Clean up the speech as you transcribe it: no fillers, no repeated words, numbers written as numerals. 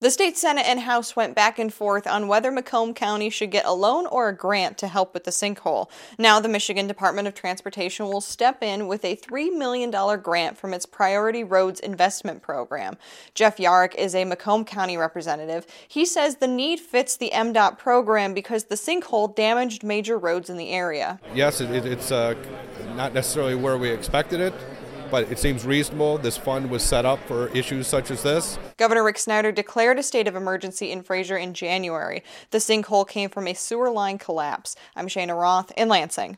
The state Senate and House went back and forth on whether Macomb County should get a loan or a grant to help with the sinkhole. Now the Michigan Department of Transportation will step in with a $3 million grant from its Priority Roads Investment Program. Jeff Yarrick is a Macomb County representative. He says the need fits the MDOT program because the sinkhole damaged major roads in the area. Yes, it's not necessarily where we expected it, but it seems reasonable. This fund was set up for issues such as this. Governor Rick Snyder declared a state of emergency in Fraser in January. The sinkhole came from a sewer line collapse. I'm Shana Roth in Lansing.